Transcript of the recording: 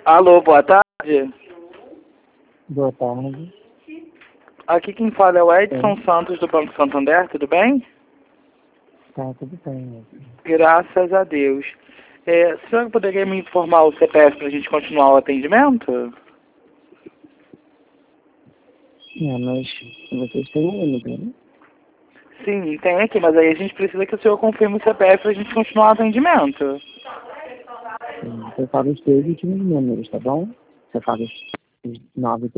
Alô, boa tarde. Boa tarde. Aqui quem fala é o Edson Santos do Banco Santander, tudo bem? Tá, tudo bem. Graças a Deus. O senhor poderia me informar o CPF para a gente continuar o atendimento? Mas vocês têm um limite, né? Sim, tem aqui, mas aí a gente precisa que o senhor confirme o CPF para a gente continuar o atendimento. Você fala os três últimos números, tá bom? Você fala os 9